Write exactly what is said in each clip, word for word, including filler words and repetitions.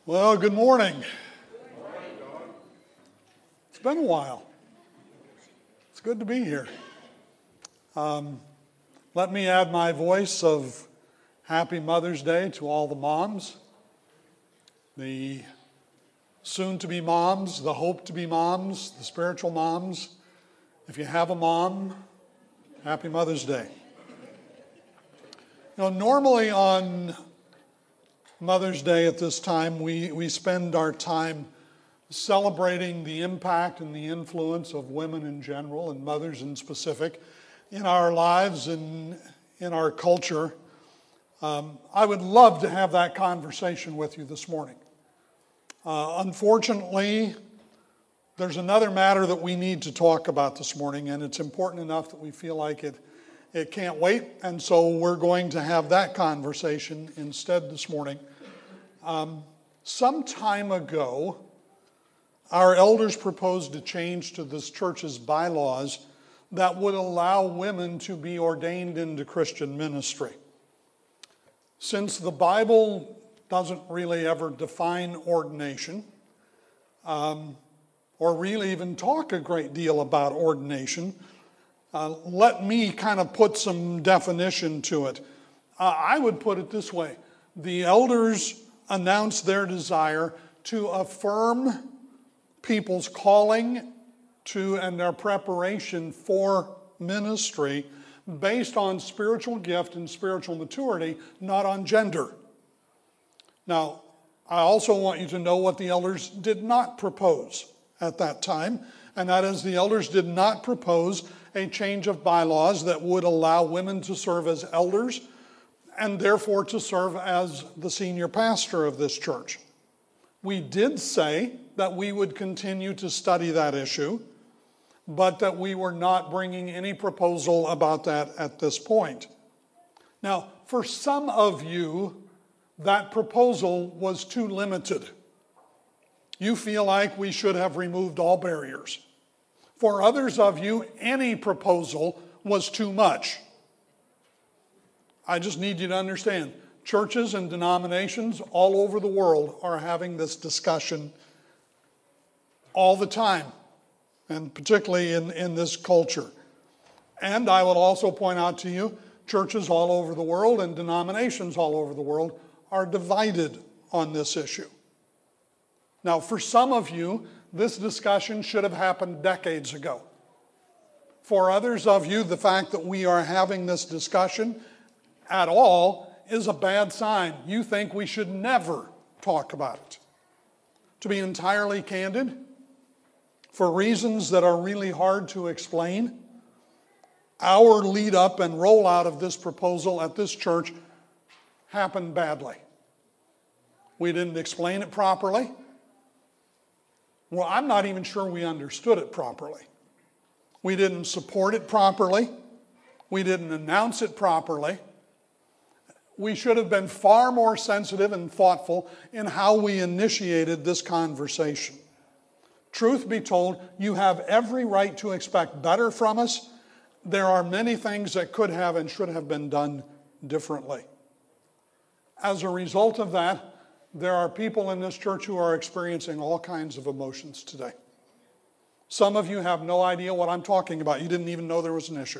Well, good morning. It's been a while. It's good to be here. Um, let me add my voice of Happy Mother's Day to all the moms, the soon-to-be moms, the hope-to-be moms, the spiritual moms. If you have a mom, Happy Mother's Day. You know, normally on Mother's Day at this time, we, we spend our time celebrating the impact and the influence of women in general and mothers in specific in our lives and in our culture. Um, I would love to have that conversation with you this morning. Uh, unfortunately, there's another matter that we need to talk about this morning, and it's important enough that we feel like it It can't wait, and so we're going to have that conversation instead this morning. Um, some time ago, our elders proposed a change to this church's bylaws that would allow women to be ordained into Christian ministry. Since the Bible doesn't really ever define ordination, um, or really even talk a great deal about ordination, Uh, let me kind of put some definition to it. Uh, I would put it this way. The elders announced their desire to affirm people's calling to and their preparation for ministry based on spiritual gift and spiritual maturity, not on gender. Now, I also want you to know what the elders did not propose at that time, and that is the elders did not propose a change of bylaws that would allow women to serve as elders and therefore to serve as the senior pastor of this church. We did say that we would continue to study that issue, but that we were not bringing any proposal about that at this point. Now, for some of you, that proposal was too limited. You feel like we should have removed all barriers. For others of you, any proposal was too much. I just need you to understand, churches and denominations all over the world are having this discussion all the time, and particularly in, in this culture. And I will also point out to you, churches all over the world and denominations all over the world are divided on this issue. Now, for some of you, this discussion should have happened decades ago. For others of you, the fact that we are having this discussion at all is a bad sign. You think we should never talk about it. To be entirely candid, for reasons that are really hard to explain, our lead up and rollout of this proposal at this church happened badly. We didn't explain it properly. Well, I'm not even sure we understood it properly. We didn't support it properly. We didn't announce it properly. We should have been far more sensitive and thoughtful in how we initiated this conversation. Truth be told, you have every right to expect better from us. There are many things that could have and should have been done differently. As a result of that, there are people in this church who are experiencing all kinds of emotions today. Some of you have no idea what I'm talking about. You didn't even know there was an issue.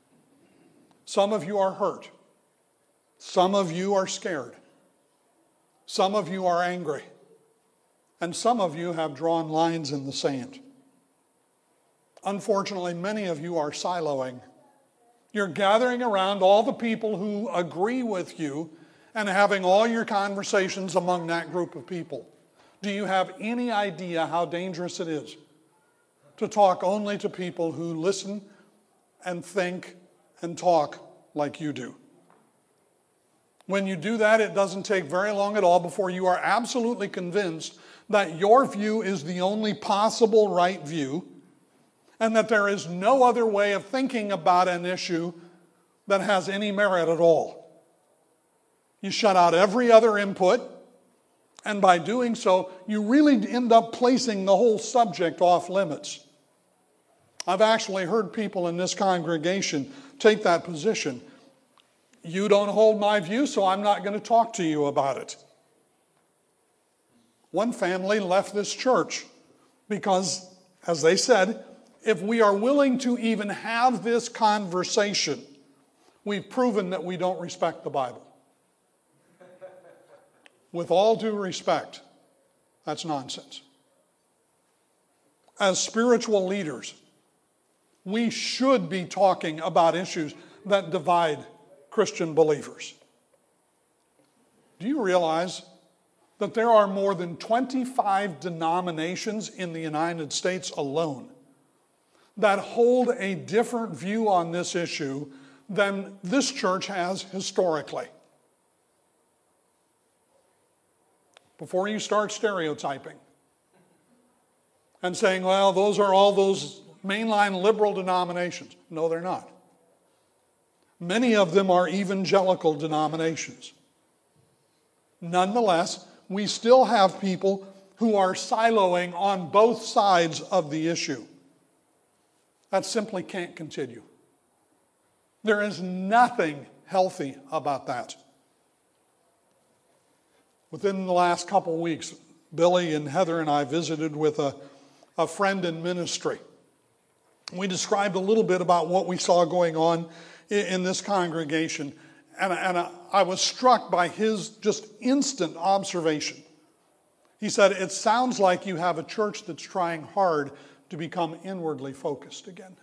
Some of you are hurt. Some of you are scared. Some of you are angry. And some of you have drawn lines in the sand. Unfortunately, many of you are siloing. You're gathering around all the people who agree with you and having all your conversations among that group of people. Do you have any idea how dangerous it is to talk only to people who listen and think and talk like you do? When you do that, it doesn't take very long at all before you are absolutely convinced that your view is the only possible right view and that there is no other way of thinking about an issue that has any merit at all. You shut out every other input, and by doing so, you really end up placing the whole subject off limits. I've actually heard people in this congregation take that position. You don't hold my view, so I'm not going to talk to you about it. One family left this church because, as they said, if we are willing to even have this conversation, we've proven that we don't respect the Bible. With all due respect, that's nonsense. As spiritual leaders, we should be talking about issues that divide Christian believers. Do you realize that there are more than twenty-five denominations in the United States alone that hold a different view on this issue than this church has historically? Before you start stereotyping and saying, well, those are all those mainline liberal denominations. No, they're not. Many of them are evangelical denominations. Nonetheless, we still have people who are siloing on both sides of the issue. That simply can't continue. There is nothing healthy about that. Within the last couple of weeks, Billy and Heather and I visited with a, a friend in ministry. We described a little bit about what we saw going on in, in this congregation. And, and I, I was struck by his just instant observation. He said, it sounds like you have a church that's trying hard to become inwardly focused again.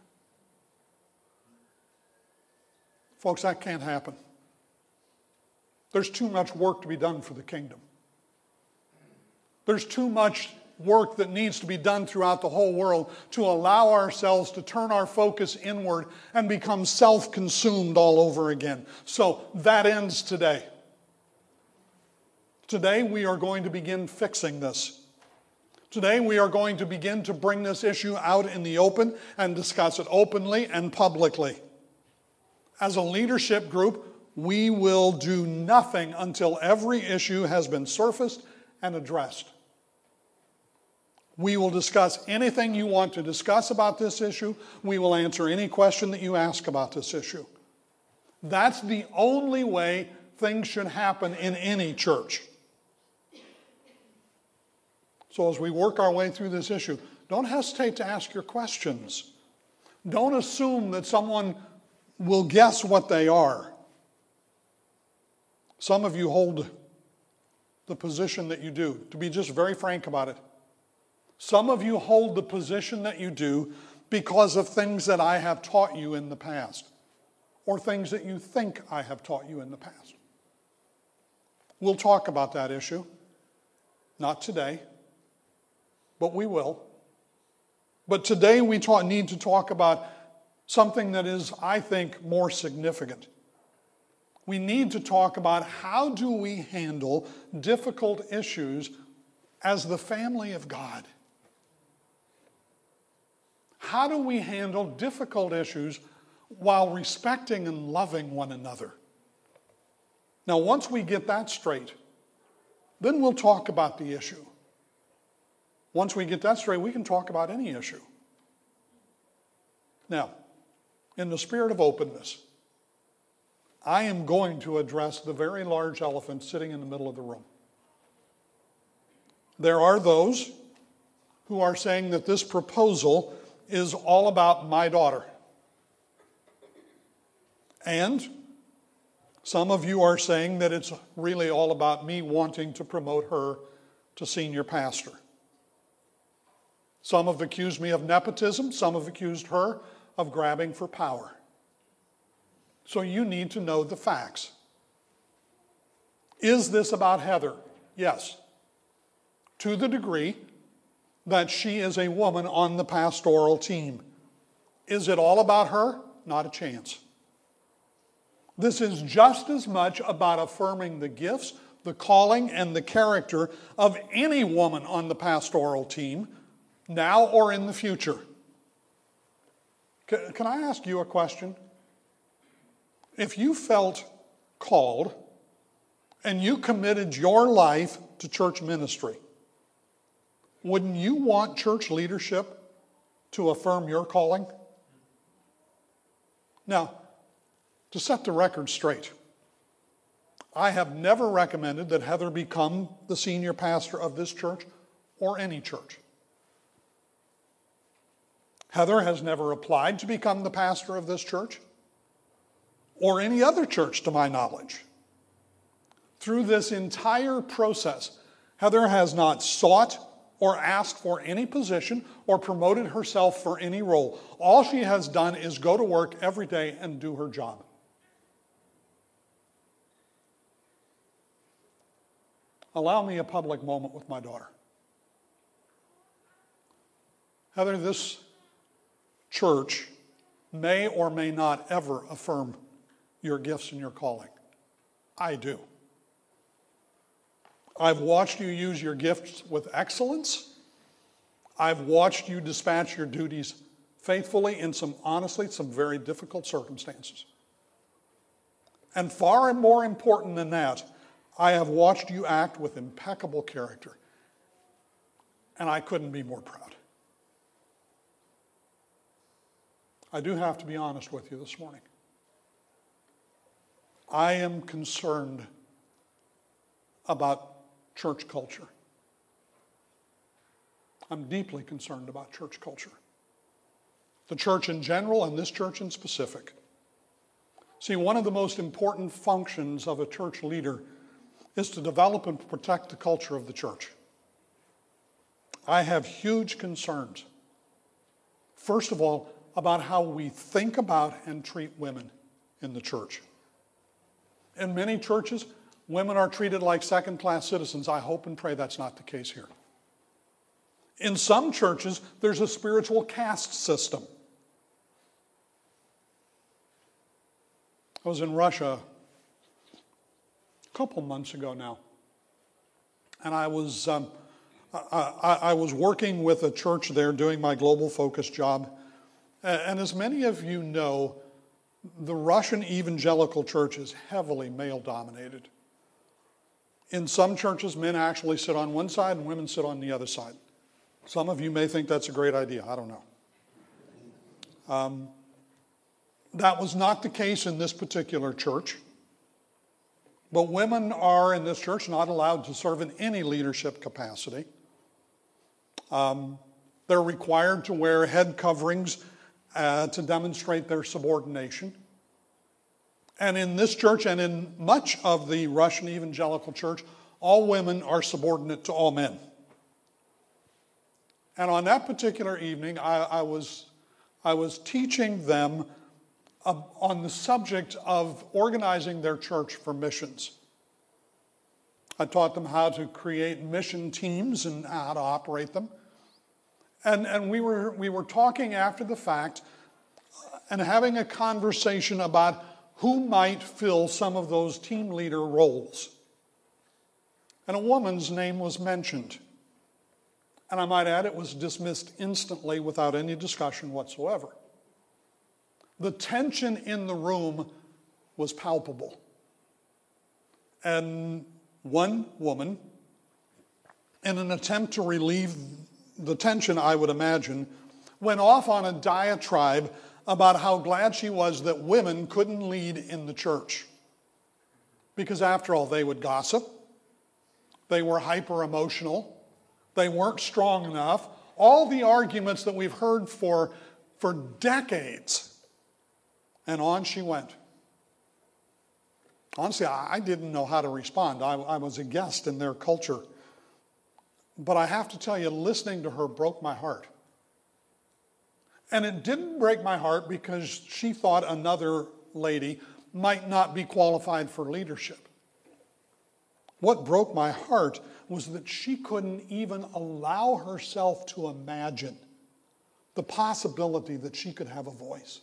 Folks, that can't happen. There's too much work to be done for the kingdom. There's too much work that needs to be done throughout the whole world to allow ourselves to turn our focus inward and become self-consumed all over again. So that ends today. Today we are going to begin fixing this. Today we are going to begin to bring this issue out in the open and discuss it openly and publicly. As a leadership group, we will do nothing until every issue has been surfaced and addressed. We will discuss anything you want to discuss about this issue. We will answer any question that you ask about this issue. That's the only way things should happen in any church. So as we work our way through this issue, don't hesitate to ask your questions. Don't assume that someone will guess what they are. Some of you hold the position that you do. To be just very frank about it, some of you hold the position that you do because of things that I have taught you in the past, or things that you think I have taught you in the past. We'll talk about that issue. Not today, but we will. But today we talk, need to talk about something that is, I think, more significant. We need to talk about how do we handle difficult issues as the family of God. How do we handle difficult issues while respecting and loving one another? Now, once we get that straight, then we'll talk about the issue. Once we get that straight, we can talk about any issue. Now, in the spirit of openness, I am going to address the very large elephant sitting in the middle of the room. There are those who are saying that this proposal is all about my daughter. And some of you are saying that it's really all about me wanting to promote her to senior pastor. Some have accused me of nepotism. Some have accused her of grabbing for power. So you need to know the facts. Is this about Heather? Yes. To the degree that she is a woman on the pastoral team. Is it all about her? Not a chance. This is just as much about affirming the gifts, the calling, and the character of any woman on the pastoral team, now or in the future. Can I ask you a question? If you felt called and you committed your life to church ministry, wouldn't you want church leadership to affirm your calling? Now, to set the record straight, I have never recommended that Heather become the senior pastor of this church or any church. Heather has never applied to become the pastor of this church or any other church, to my knowledge. Through this entire process, Heather has not sought or asked for any position or promoted herself for any role. All she has done is go to work every day and do her job. Allow me a public moment with my daughter. Heather, this church may or may not ever affirm your gifts and your calling. I do. I've watched you use your gifts with excellence. I've watched you dispatch your duties faithfully in some, honestly, some very difficult circumstances. And far more important than that, I have watched you act with impeccable character. And I couldn't be more proud. I do have to be honest with you this morning. I am concerned about church culture. I'm deeply concerned about church culture. The church in general and this church in specific. See, one of the most important functions of a church leader is to develop and protect the culture of the church. I have huge concerns. First of all, about how we think about and treat women in the church. In many churches, women are treated like second-class citizens. I hope and pray that's not the case here. In some churches, there's a spiritual caste system. I was in Russia a couple months ago now, and I was um, I, I, I was working with a church there doing my global focus job. And as many of you know, the Russian evangelical church is heavily male-dominated. In some churches, men actually sit on one side and women sit on the other side. Some of you may think that's a great idea. I don't know. Um, that was not the case in this particular church. But women are, in this church, not allowed to serve in any leadership capacity. Um, they're required to wear head coverings uh, to demonstrate their subordination. And in this church and in much of the Russian evangelical church, all women are subordinate to all men. And on that particular evening, I, I was I was teaching them uh, on the subject of organizing their church for missions. I taught them how to create mission teams and how to operate them. And, and we were we were talking after the fact and having a conversation about who might fill some of those team leader roles. And a woman's name was mentioned. And I might add, it was dismissed instantly without any discussion whatsoever. The tension in the room was palpable. And one woman, in an attempt to relieve the tension, I would imagine, went off on a diatribe about how glad she was that women couldn't lead in the church. Because after all, they would gossip. They were hyper-emotional. They weren't strong enough. All the arguments that we've heard for, for decades. And on she went. Honestly, I didn't know how to respond. I, I was a guest in their culture. But I have to tell you, listening to her broke my heart. And it didn't break my heart because she thought another lady might not be qualified for leadership. What broke my heart was that she couldn't even allow herself to imagine the possibility that she could have a voice.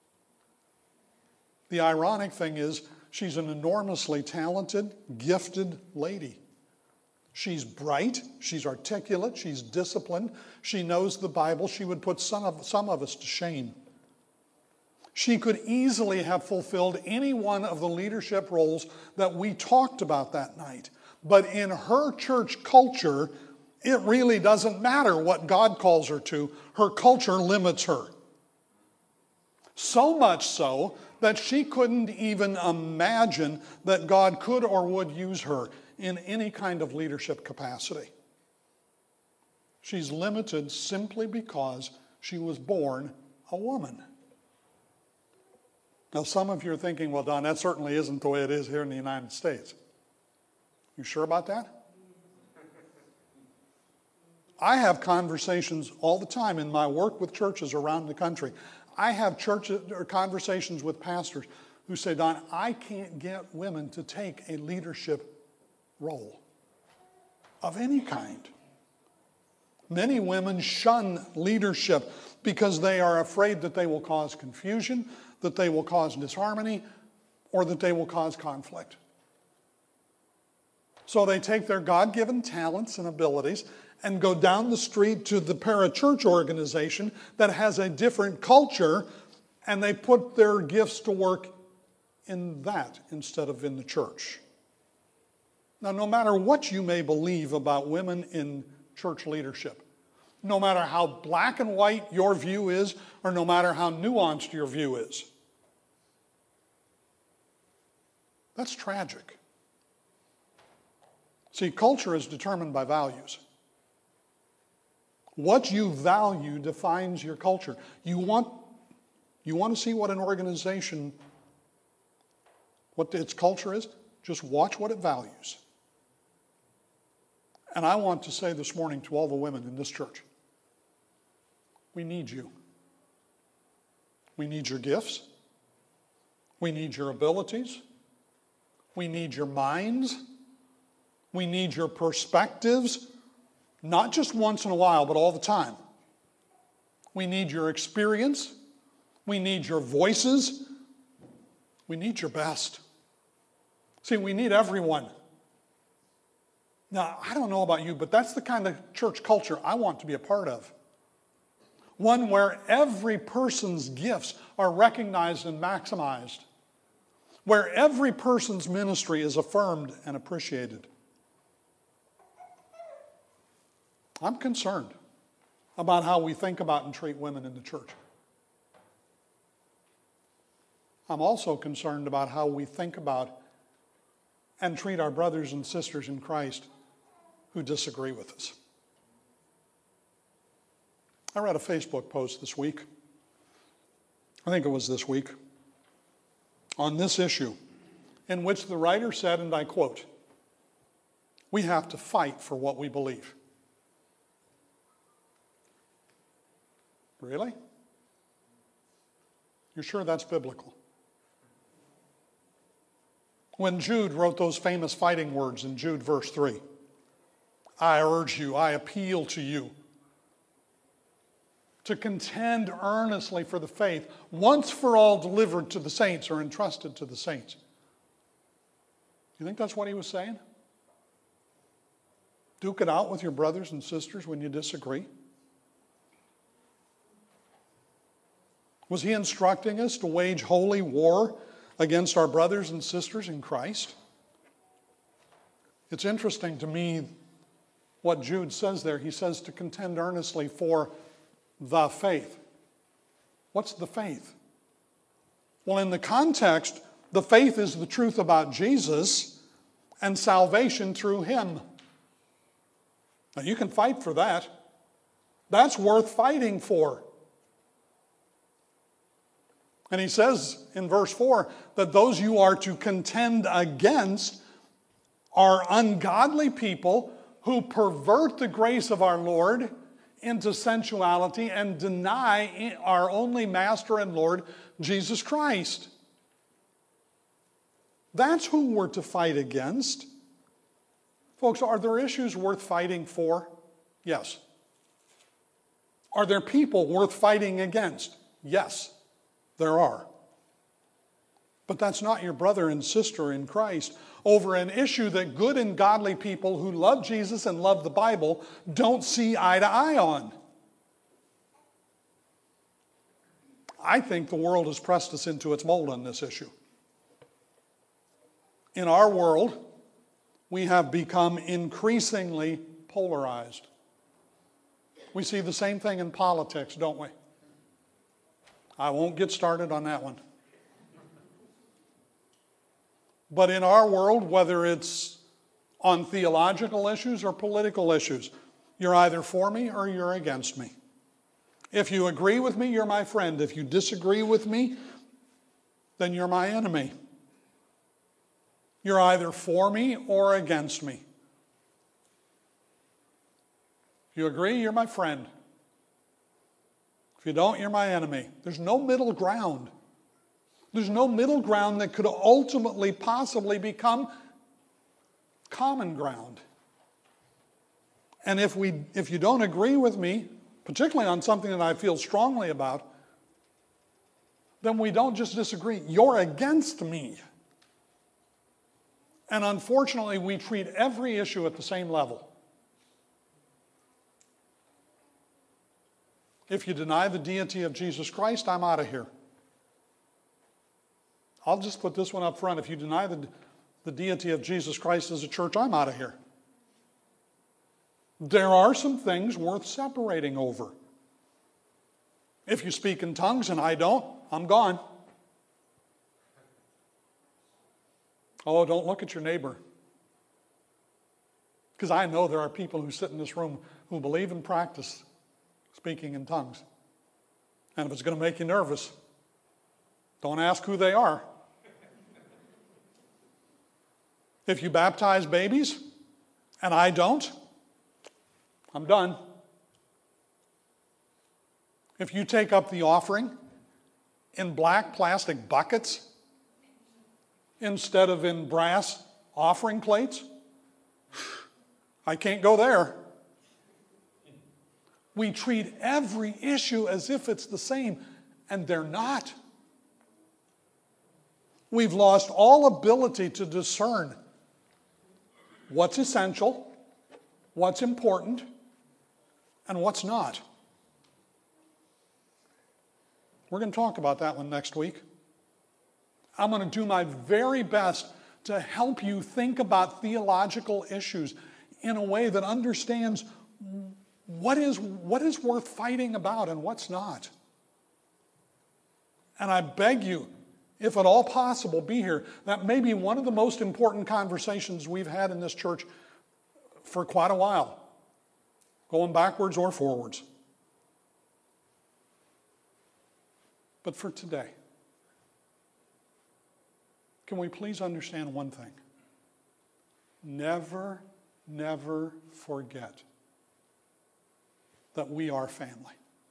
The ironic thing is, she's an enormously talented, gifted lady. She's bright, she's articulate, she's disciplined, she knows the Bible. She would put some of, some of us to shame. She could easily have fulfilled any one of the leadership roles that we talked about that night. But in her church culture, it really doesn't matter what God calls her to. Her culture limits her. So much so that she couldn't even imagine that God could or would use her in any kind of leadership capacity. She's limited simply because she was born a woman. Now, some of you are thinking, well, Don, that certainly isn't the way it is here in the United States. You sure about that? I have conversations all the time in my work with churches around the country. I have church or conversations with pastors who say, Don, I can't get women to take a leadership role of any kind. Many women shun leadership because they are afraid that they will cause confusion, that they will cause disharmony, or that they will cause conflict. So they take their God-given talents and abilities and go down the street to the parachurch organization that has a different culture, and they put their gifts to work in that instead of in the church. Now, no matter what you may believe about women in church leadership, no matter how black and white your view is, or no matter how nuanced your view is, that's tragic. See, culture is determined by values. What you value defines your culture. You want, you want to see what an organization, what its culture is? Just watch what it values. And I want to say this morning to all the women in this church, we need you. We need your gifts. We need your abilities. We need your minds. We need your perspectives, not just once in a while, but all the time. We need your experience. We need your voices. We need your best. See, we need everyone. Now, I don't know about you, but that's the kind of church culture I want to be a part of. One where every person's gifts are recognized and maximized. Where every person's ministry is affirmed and appreciated. I'm concerned about how we think about and treat women in the church. I'm also concerned about how we think about and treat our brothers and sisters in Christ who disagree with us. I read a Facebook post this week, I think it was this week, on this issue, in which the writer said, and I quote, "We have to fight for what we believe." Really? You're sure that's biblical? When Jude wrote those famous fighting words in Jude verse three, I urge you, I appeal to you to contend earnestly for the faith once for all delivered to the saints or entrusted to the saints. You think that's what he was saying? Duke it out with your brothers and sisters when you disagree? Was he instructing us to wage holy war against our brothers and sisters in Christ? It's interesting to me what Jude says there. He says to contend earnestly for the faith. What's the faith? Well, in the context, the faith is the truth about Jesus and salvation through him. Now, you can fight for that. That's worth fighting for. And he says in verse four that those you are to contend against are ungodly people who pervert the grace of our Lord into sensuality and deny our only Master and Lord, Jesus Christ. That's who we're to fight against. Folks, are there issues worth fighting for? Yes. Are there people worth fighting against? Yes. There are. But that's not your brother and sister in Christ over an issue that good and godly people who love Jesus and love the Bible don't see eye to eye on. I think the world has pressed us into its mold on this issue. In our world, we have become increasingly polarized. We see the same thing in politics, don't we? I won't get started on that one. But in our world, whether it's on theological issues or political issues, you're either for me or you're against me. If you agree with me, you're my friend. If you disagree with me, then you're my enemy. You're either for me or against me. If you agree, you're my friend. If you don't, you're my enemy. There's no middle ground. There's no middle ground that could ultimately possibly become common ground. And if we, if you don't agree with me, particularly on something that I feel strongly about, then we don't just disagree. You're against me. And unfortunately, we treat every issue at the same level. If you deny the deity of Jesus Christ, I'm out of here. I'll just put this one up front. If you deny the, the deity of Jesus Christ as a church, I'm out of here. There are some things worth separating over. If you speak in tongues and I don't, I'm gone. Oh, don't look at your neighbor. Because I know there are people who sit in this room who believe and practice speaking in tongues. And if it's going to make you nervous, don't ask who they are. If you baptize babies and I don't, I'm done. If you take up the offering in black plastic buckets instead of in brass offering plates, I can't go there. We treat every issue as if it's the same, and they're not. We've lost all ability to discern what's essential, what's important, and what's not. We're going to talk about that one next week. I'm going to do my very best to help you think about theological issues in a way that understands what is, what is worth fighting about and what's not. And I beg you, if at all possible, be here. That may be one of the most important conversations we've had in this church for quite a while, going backwards or forwards. But for today, can we please understand one thing? Never, never forget that we are family.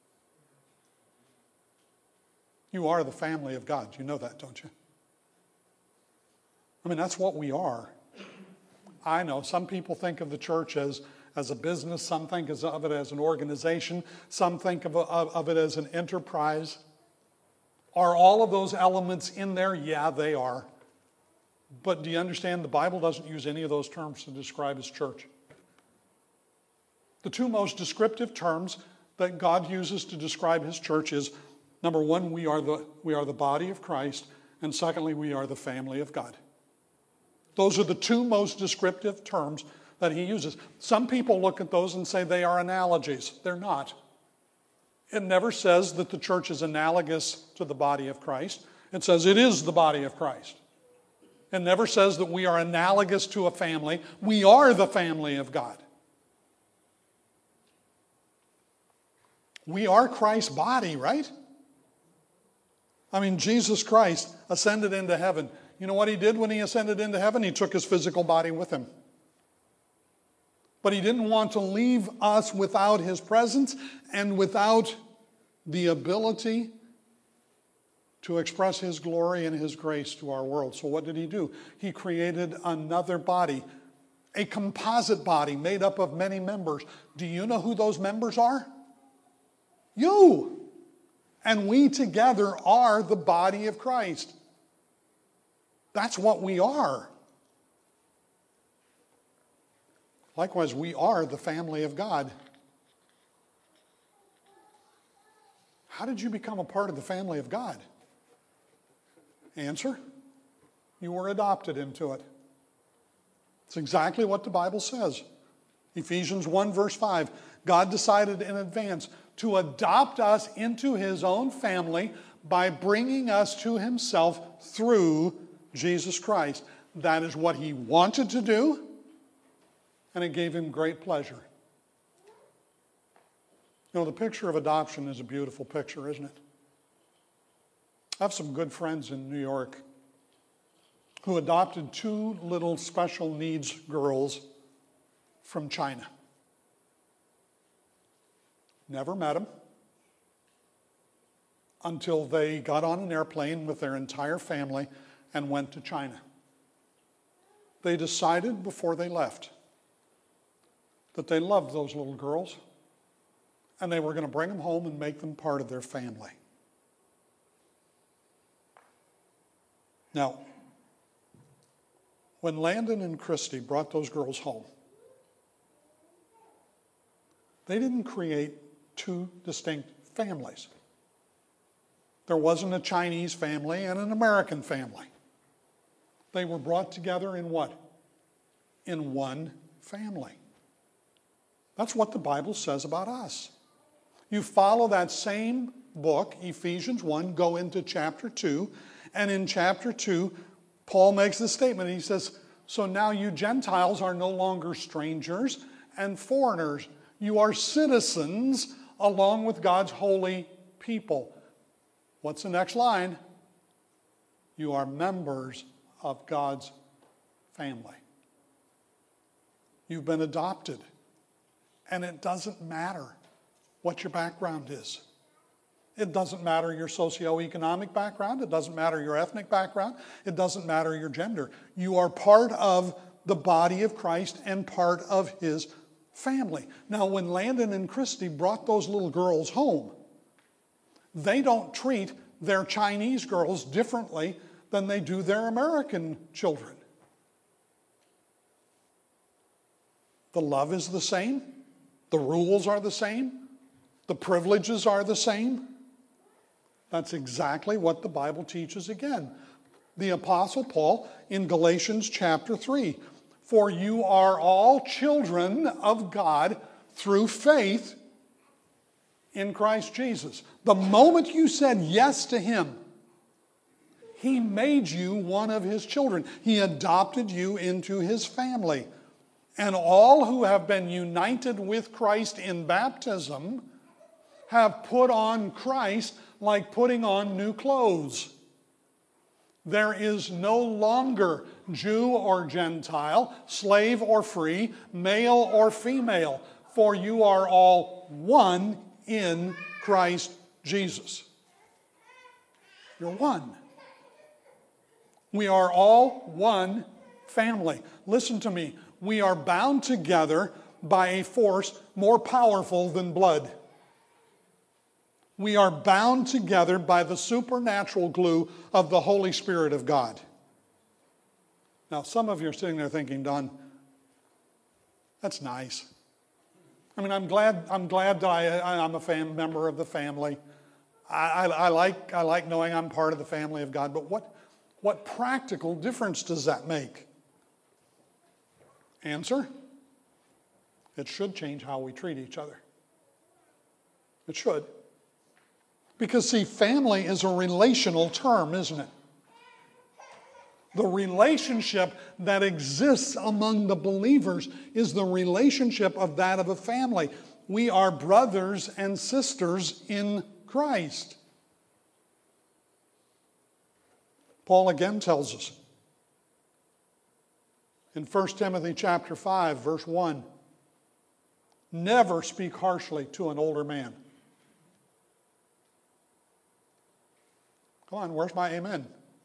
You are the family of God. You know that, don't you? I mean, that's what we are. I know some people think of the church as, as a business. Some think of it as an organization. Some think of, of, of it as an enterprise. Are all of those elements in there? Yeah, they are. But do you understand the Bible doesn't use any of those terms to describe His church? The two most descriptive terms that God uses to describe His church is, number one, we are the, we are the body of Christ, and secondly, we are the family of God. Those are the two most descriptive terms that He uses. Some people look at those and say they are analogies. They're not. It never says that the church is analogous to the body of Christ. It says it is the body of Christ. It never says that we are analogous to a family. We are the family of God. We are Christ's body, right? I mean, Jesus Christ ascended into heaven. You know what He did when He ascended into heaven? He took His physical body with Him. But He didn't want to leave us without His presence and without the ability to express His glory and His grace to our world. So what did He do? He created another body, a composite body made up of many members. Do you know who those members are? You. And we together are the body of Christ. That's what we are. Likewise, we are the family of God. How did you become a part of the family of God? Answer, you were adopted into it. It's exactly what the Bible says. Ephesians one verse five, God decided in advance to adopt us into His own family by bringing us to Himself through Jesus Christ. That is what he wanted to do, and it gave him great pleasure. You know, the picture of adoption is a beautiful picture, isn't it? I have some good friends in New York who adopted two little special needs girls from China. Never met them until they got on an airplane with their entire family and went to China. They decided before they left that they loved those little girls and they were going to bring them home and make them part of their family. Now, when Landon and Christy brought those girls home, they didn't create two distinct families. There wasn't a Chinese family and an American family. They were brought together in what? In one family. That's what the Bible says about us. You follow that same book, Ephesians one, go into chapter two, and in chapter two, Paul makes this statement. He says, so now you Gentiles are no longer strangers and foreigners. You are citizens along with God's holy people. What's the next line? You are members of God's family. You've been adopted. And it doesn't matter what your background is. It doesn't matter your socioeconomic background. It doesn't matter your ethnic background. It doesn't matter your gender. You are part of the body of Christ and part of his family. Now, when Landon and Christy brought those little girls home, they don't treat their Chinese girls differently than they do their American children. The love is the same. The rules are the same. The privileges are the same. That's exactly what the Bible teaches again. The Apostle Paul in Galatians chapter three. For you are all children of God through faith in Christ Jesus. The moment you said yes to him, he made you one of his children. He adopted you into his family. And all who have been united with Christ in baptism have put on Christ like putting on new clothes. There is no longer Jew or Gentile, slave or free, male or female, for you are all one in Christ Jesus. You're one. We are all one family. Listen to me. We are bound together by a force more powerful than blood. We are bound together by the supernatural glue of the Holy Spirit of God. Now, some of you are sitting there thinking, Don, that's nice. I mean, I'm glad I'm glad that I, I'm a fam, member of the family. I, I, I, like, I like knowing I'm part of the family of God, but what, what practical difference does that make? Answer? It should change how we treat each other. It should. Because, see, family is a relational term, isn't it? The relationship that exists among the believers is the relationship of that of a family. We are brothers and sisters in Christ. Paul again tells us in First Timothy chapter five, verse one, never speak harshly to an older man. Come on, where's my amen?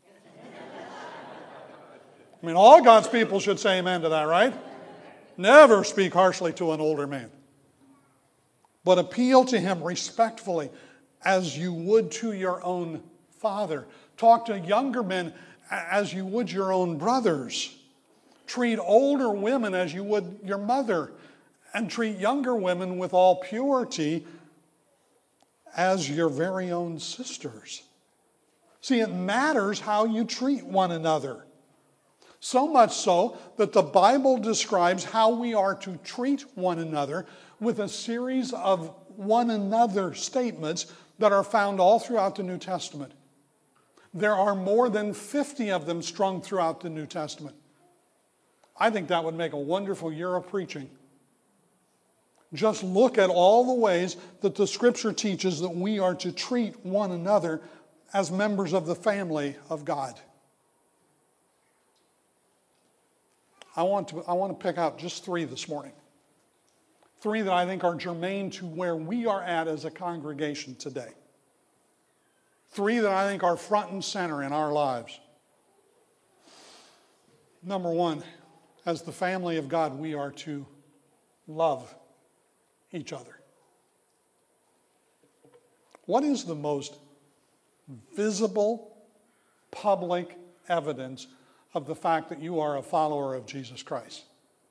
I mean, all God's people should say amen to that, right? Never speak harshly to an older man, but appeal to him respectfully as you would to your own father. Talk to younger men as you would your own brothers. Treat older women as you would your mother, and treat younger women with all purity as your very own sisters. See, it matters how you treat one another. So much so that the Bible describes how we are to treat one another with a series of one another statements that are found all throughout the New Testament. There are more than fifty of them strung throughout the New Testament. I think that would make a wonderful year of preaching. Just look at all the ways that the Scripture teaches that we are to treat one another as members of the family of God. I want to, I want to pick out just three this morning. Three that I think are germane to where we are at as a congregation today. Three that I think are front and center in our lives. Number one, as the family of God, we are to love each other. What is the most visible, public evidence of the fact that you are a follower of Jesus Christ?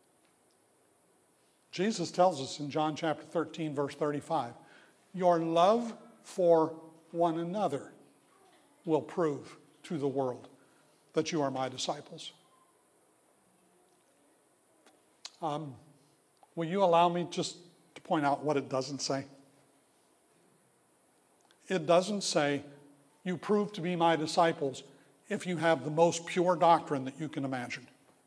Jesus tells us in John chapter thirteen, verse thirty-five, your love for one another will prove to the world that you are my disciples. Um, will you allow me just to point out what it doesn't say? It doesn't say, you prove to be my disciples if you have the most pure doctrine that you can imagine.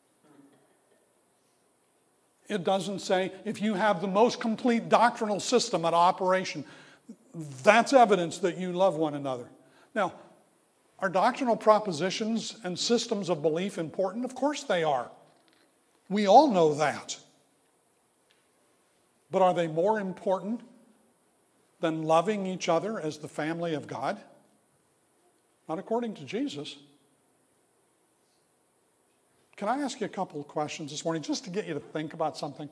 It doesn't say, if you have the most complete doctrinal system at operation, that's evidence that you love one another. Now, are doctrinal propositions and systems of belief important? Of course they are. We all know that. But are they more important than loving each other as the family of God? Not according to Jesus. Can I ask you a couple of questions this morning just to get you to think about something?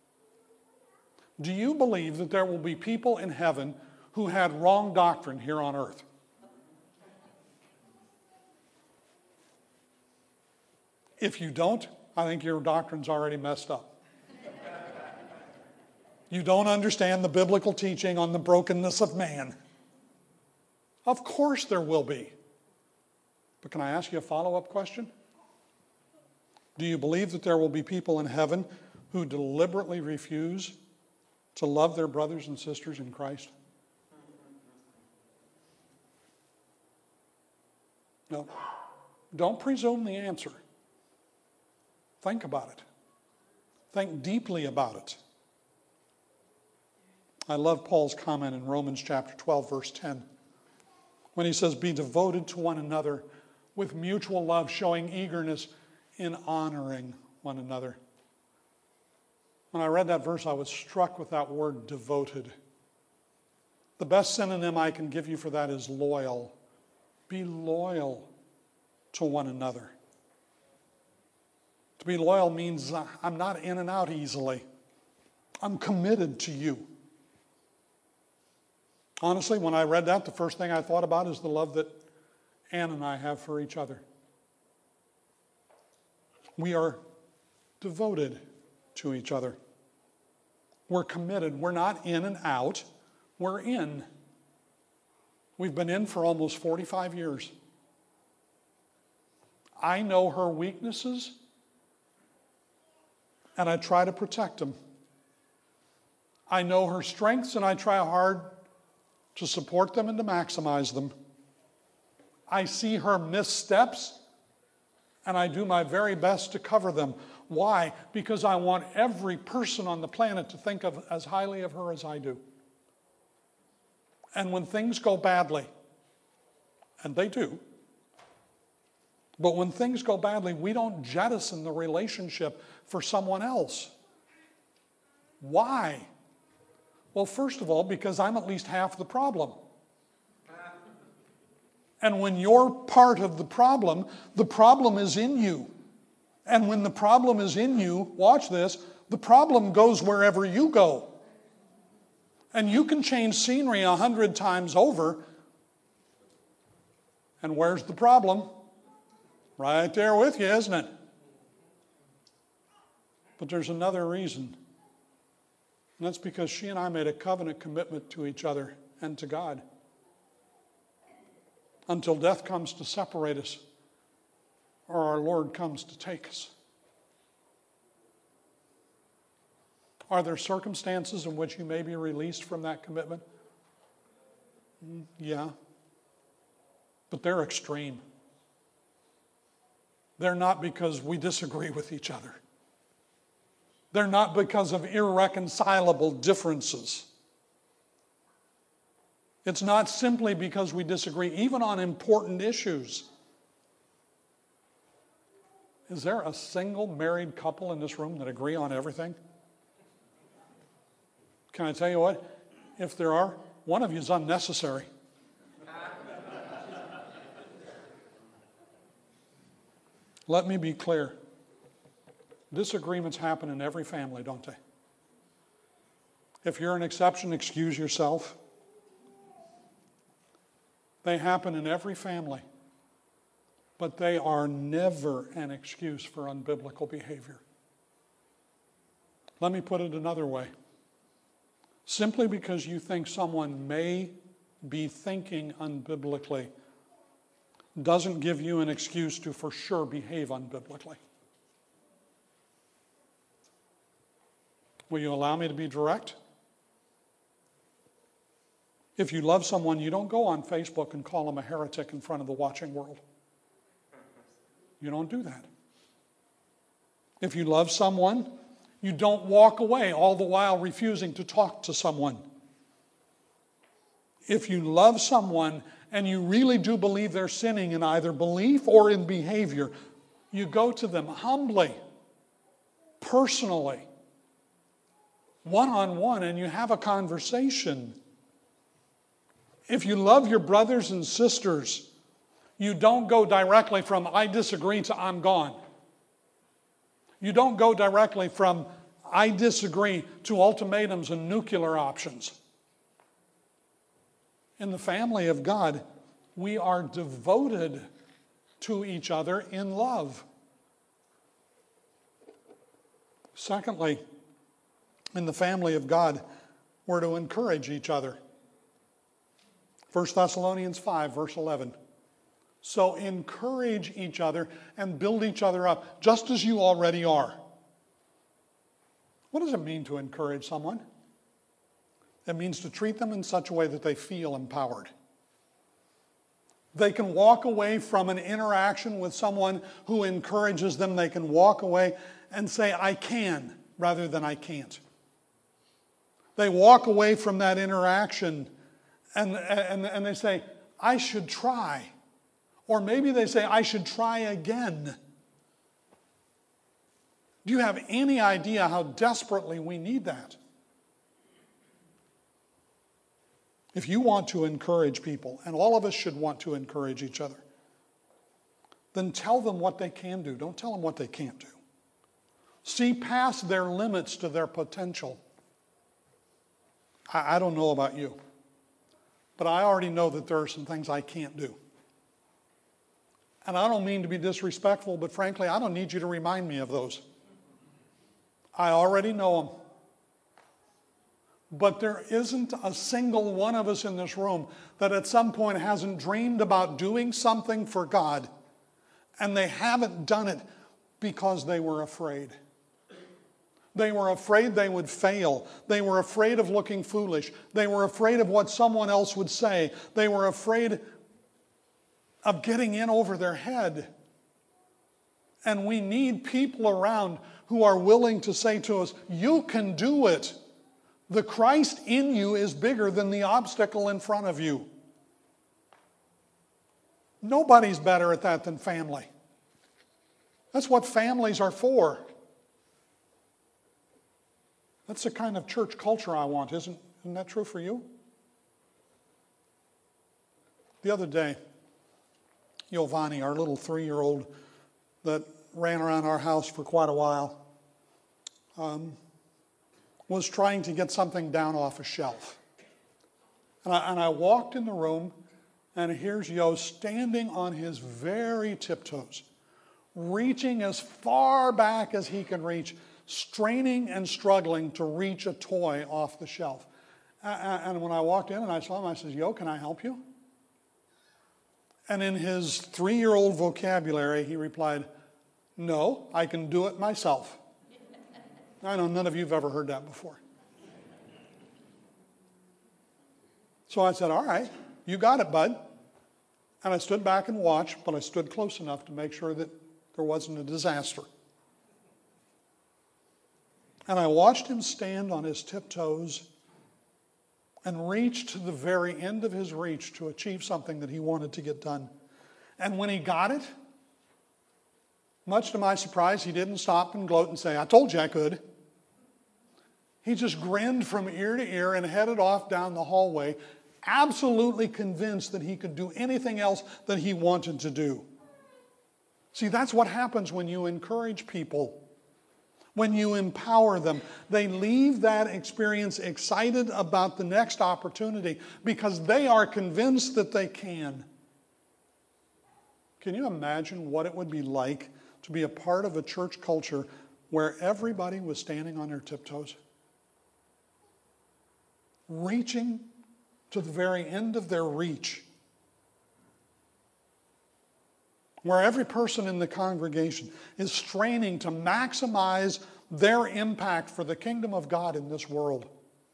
Do you believe that there will be people in heaven who had wrong doctrine here on earth? If you don't, I think your doctrine's already messed up. You don't understand the biblical teaching on the brokenness of man. Of course there will be. But can I ask you a follow-up question? Do you believe that there will be people in heaven who deliberately refuse to love their brothers and sisters in Christ? No. Don't presume the answer. Think about it. Think deeply about it. I love Paul's comment in Romans chapter twelve, verse ten, when he says, be devoted to one another with mutual love, showing eagerness in honoring one another. When I read that verse, I was struck with that word devoted. The best synonym I can give you for that is loyal. Be loyal to one another. To be loyal means I'm not in and out easily. I'm committed to you. Honestly, when I read that, the first thing I thought about is the love that Ann and I have for each other. We are devoted to each other. We're committed. We're not in and out. We're in. We've been in for almost forty-five years. I know her weaknesses, and I try to protect them. I know her strengths, and I try hard to support them and to maximize them. I see her missteps, and I do my very best to cover them. Why? Because I want every person on the planet to think of as highly of her as I do. And when things go badly, and they do, but when things go badly, we don't jettison the relationship for someone else. Why? Well, first of all, because I'm at least half the problem. And when you're part of the problem, the problem is in you. And when the problem is in you, watch this, the problem goes wherever you go. And you can change scenery a hundred times over. And where's the problem? Right there with you, isn't it? But there's another reason. And that's because she and I made a covenant commitment to each other and to God. Until death comes to separate us, or our Lord comes to take us. Are there circumstances in which you may be released from that commitment? Yeah. But they're extreme. They're not because we disagree with each other. They're not because of irreconcilable differences. It's not simply because we disagree, even on important issues. Is there a single married couple in this room that agree on everything? Can I tell you what? If there are, one of you is unnecessary. Let me be clear. Disagreements happen in every family, don't they? If you're an exception, excuse yourself. They happen in every family. But they are never an excuse for unbiblical behavior. Let me put it another way. Simply because you think someone may be thinking unbiblically doesn't give you an excuse to for sure behave unbiblically. Will you allow me to be direct? If you love someone, you don't go on Facebook and call them a heretic in front of the watching world. You don't do that. If you love someone, you don't walk away all the while refusing to talk to someone. If you love someone and you really do believe they're sinning in either belief or in behavior, you go to them humbly, personally, one-on-one, and you have a conversation. If you love your brothers and sisters, you don't go directly from I disagree to I'm gone. You don't go directly from I disagree to ultimatums and nuclear options. In the family of God, we are devoted to each other in love. Secondly, in the family of God, we're to encourage each other. First Thessalonians five, verse eleven. So encourage each other and build each other up, just as you already are. What does it mean to encourage someone? It means to treat them in such a way that they feel empowered. They can walk away from an interaction with someone who encourages them. They can walk away and say, I can, rather than I can't. They walk away from that interaction and, and, and they say, I should try. Or maybe they say, I should try again. Do you have any idea how desperately we need that? If you want to encourage people, and all of us should want to encourage each other, then tell them what they can do. Don't tell them what they can't do. See past their limits to their potential. I, I don't know about you, but I already know that there are some things I can't do. And I don't mean to be disrespectful, but frankly, I don't need you to remind me of those. I already know them. But there isn't a single one of us in this room that at some point hasn't dreamed about doing something for God, and they haven't done it because they were afraid. They were afraid they would fail. They were afraid of looking foolish. They were afraid of what someone else would say. They were afraid of getting in over their head. And we need people around who are willing to say to us, you can do it. The Christ in you is bigger than the obstacle in front of you. Nobody's better at that than family. That's what families are for. That's the kind of church culture I want, isn't, isn't that true for you? The other day, Giovanni, our little three-year-old that ran around our house for quite a while, um, was trying to get something down off a shelf. And I, and I walked in the room, and here's Yo standing on his very tiptoes, reaching as far back as he can reach, straining and struggling to reach a toy off the shelf. And, and when I walked in and I saw him, I said, Yo, can I help you? And in his three-year-old vocabulary, he replied, no, I can do it myself. I know none of you have ever heard that before. So I said, all right, you got it, bud. And I stood back and watched, but I stood close enough to make sure that there wasn't a disaster. And I watched him stand on his tiptoes and reach to the very end of his reach to achieve something that he wanted to get done. And when he got it, much to my surprise, he didn't stop and gloat and say, "I told you I could." He just grinned from ear to ear and headed off down the hallway, absolutely convinced that he could do anything else that he wanted to do. See, that's what happens when you encourage people. When you empower them, they leave that experience excited about the next opportunity because they are convinced that they can. Can you imagine what it would be like to be a part of a church culture where everybody was standing on their tiptoes, reaching to the very end of their reach, where every person in the congregation is straining to maximize their impact for the kingdom of God in this world?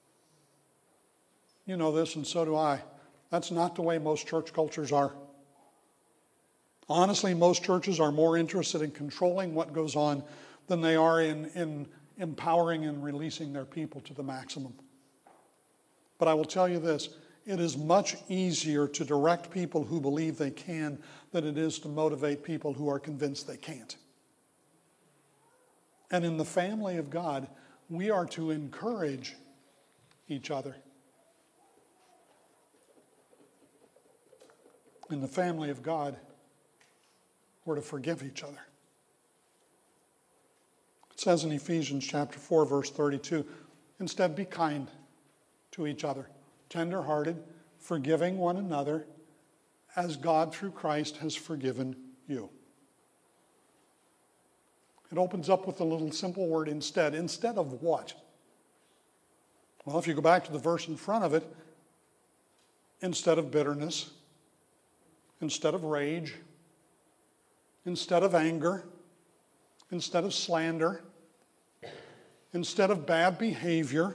You know this, and so do I. That's not the way most church cultures are. Honestly, most churches are more interested in controlling what goes on than they are in, in empowering and releasing their people to the maximum. But I will tell you this, it is much easier to direct people who believe they can than it is to motivate people who are convinced they can't. And in the family of God, we are to encourage each other. In the family of God, we're to forgive each other. It says in Ephesians chapter four, verse thirty-two, instead be kind to each other, tender-hearted, forgiving one another, as God through Christ has forgiven you. It opens up with a little simple word, instead. Instead of what? Well, if you go back to the verse in front of it, instead of bitterness, instead of rage, instead of anger, instead of slander, instead of bad behavior,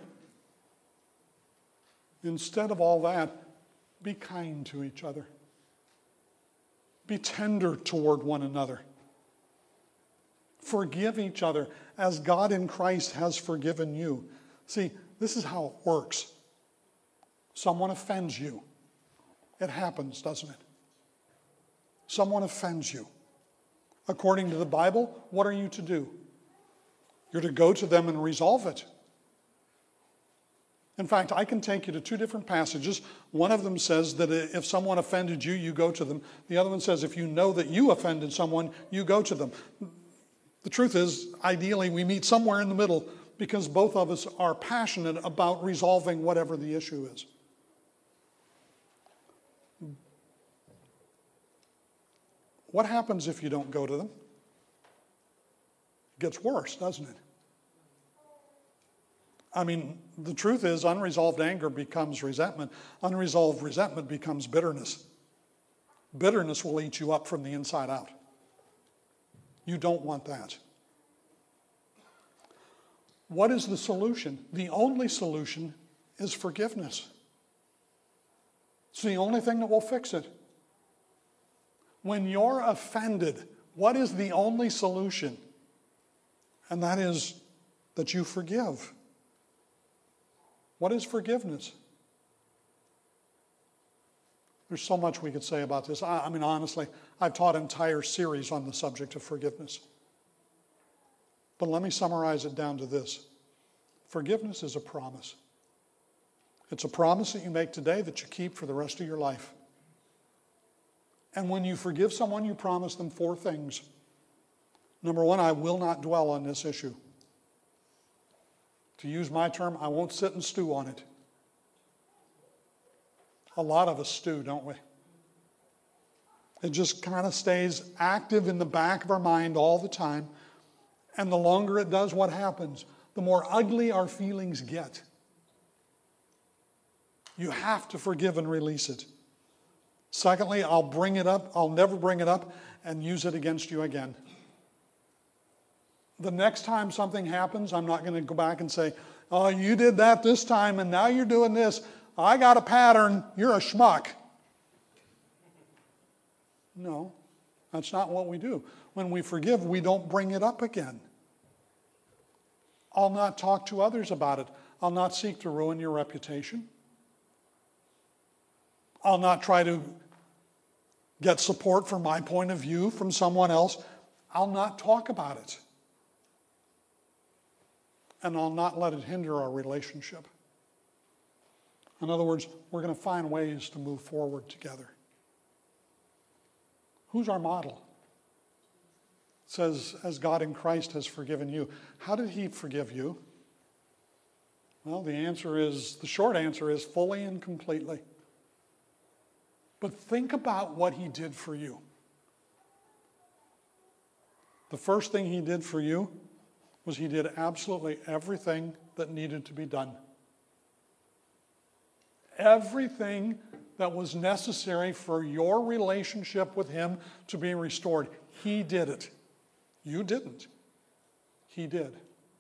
instead of all that, be kind to each other. Be tender toward one another. Forgive each other as God in Christ has forgiven you. See, this is how it works. Someone offends you. It happens, doesn't it? Someone offends you. According to the Bible, what are you to do? You're to go to them and resolve it. In fact, I can take you to two different passages. One of them says that if someone offended you, you go to them. The other one says if you know that you offended someone, you go to them. The truth is, ideally, we meet somewhere in the middle because both of us are passionate about resolving whatever the issue is. What happens if you don't go to them? It gets worse, doesn't it? I mean, the truth is, unresolved anger becomes resentment. Unresolved resentment becomes bitterness. Bitterness will eat you up from the inside out. You don't want that. What is the solution? The only solution is forgiveness. It's the only thing that will fix it. When you're offended, what is the only solution? And that is that you forgive. What is forgiveness? There's so much we could say about this. I, I mean, honestly, I've taught entire series on the subject of forgiveness. But let me summarize it down to this. Forgiveness is a promise. It's a promise that you make today that you keep for the rest of your life. And when you forgive someone, you promise them four things. Number one, I will not dwell on this issue. To use my term, I won't sit and stew on it. A lot of us stew, don't we? It just kind of stays active in the back of our mind all the time. And the longer it does, what happens? The more ugly our feelings get. You have to forgive and release it. Secondly, I'll bring it up, I'll never bring it up and use it against you again. The next time something happens, I'm not going to go back and say, oh, you did that this time and now you're doing this. I got a pattern, you're a schmuck. No, that's not what we do. When we forgive, we don't bring it up again. I'll not talk to others about it. I'll not seek to ruin your reputation. I'll not try to get support for my point of view from someone else. I'll not talk about it. And I'll not let it hinder our relationship. In other words, we're going to find ways to move forward together. Who's our model? It says, as God in Christ has forgiven you. How did he forgive you? Well, the answer is, the short answer is fully and completely. But think about what he did for you. The first thing he did for you was he did absolutely everything that needed to be done. Everything that was necessary for your relationship with him to be restored. He did it. You didn't. He did.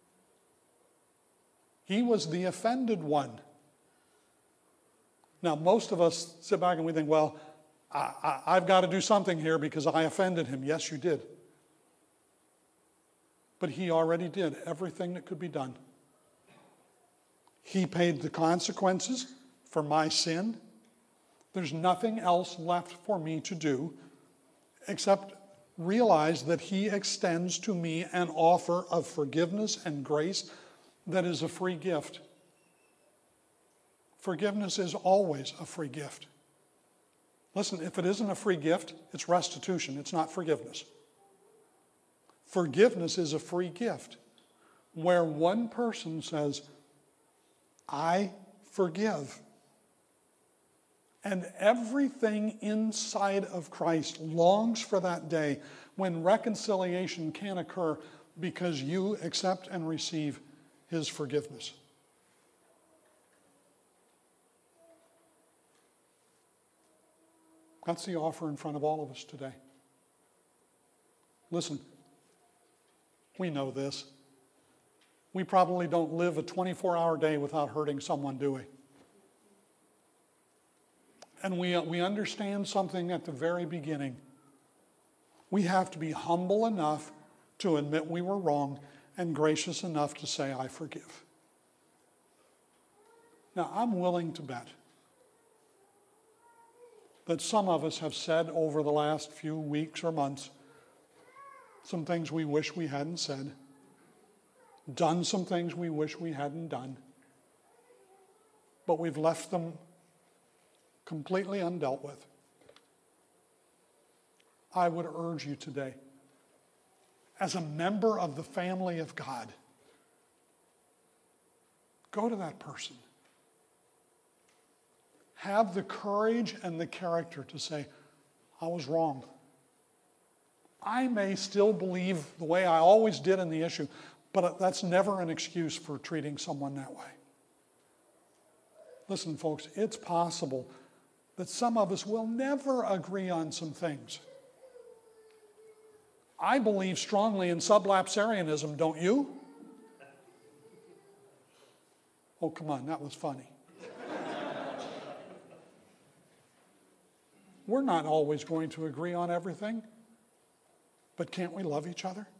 He was the offended one. Now, most of us sit back and we think, well, I, I, I've got to do something here because I offended him. Yes, you did. But he already did everything that could be done. He paid the consequences for my sin. There's nothing else left for me to do except realize that he extends to me an offer of forgiveness and grace that is a free gift. Forgiveness is always a free gift. Listen, if it isn't a free gift, it's restitution. It's not forgiveness. Forgiveness is a free gift where one person says, I forgive. And everything inside of Christ longs for that day when reconciliation can occur because you accept and receive his forgiveness. That's the offer in front of all of us today. Listen, we know this. We probably don't live a twenty-four hour day without hurting someone, do we? And we, we understand something at the very beginning. We have to be humble enough to admit we were wrong and gracious enough to say, I forgive. Now, I'm willing to bet that some of us have said over the last few weeks or months some things we wish we hadn't said, done some things we wish we hadn't done, but we've left them completely undealt with. I would urge you today, as a member of the family of God, go to that person. Have the courage and the character to say, I was wrong. I may still believe the way I always did in the issue, but that's never an excuse for treating someone that way. Listen, folks, it's possible that some of us will never agree on some things. I believe strongly in sublapsarianism, don't you? Oh, come on, that was funny. We're not always going to agree on everything, but can't we love each other?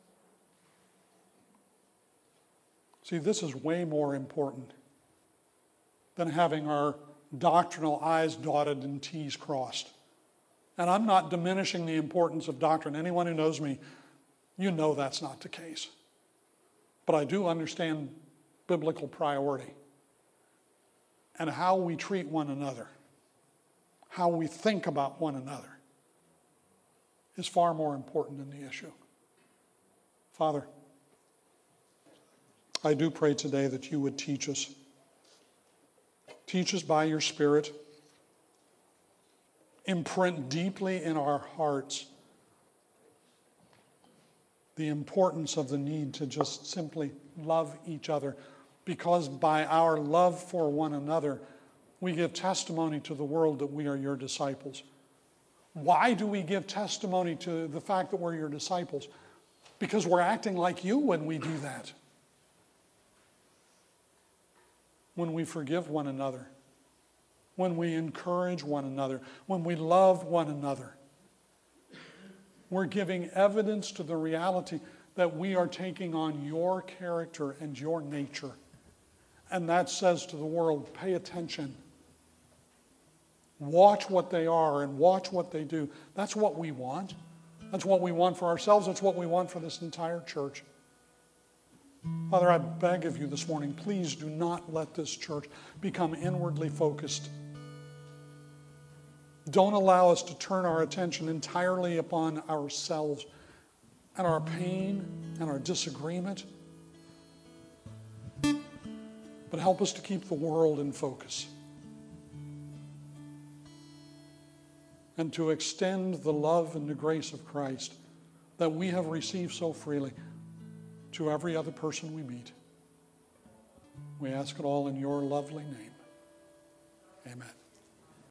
See, this is way more important than having our doctrinal I's dotted and T's crossed. And I'm not diminishing the importance of doctrine. Anyone who knows me, you know that's not the case. But I do understand biblical priority and how we treat one another, how we think about one another is far more important than the issue. Father, I do pray today that you would teach us. Teach us by your Spirit. Imprint deeply in our hearts the importance of the need to just simply love each other, because by our love for one another, we give testimony to the world that we are your disciples. Why do we give testimony to the fact that we're your disciples? Because we're acting like you when we do that. When we forgive one another, when we encourage one another, when we love one another, we're giving evidence to the reality that we are taking on your character and your nature. And that says to the world, pay attention. Watch what they are and watch what they do. That's what we want. That's what we want for ourselves. That's what we want for this entire church. Father, I beg of you this morning, please do not let this church become inwardly focused. Don't allow us to turn our attention entirely upon ourselves and our pain and our disagreement. But help us to keep the world in focus and to extend the love and the grace of Christ that we have received so freely to every other person we meet. We ask it all in your lovely name. Amen.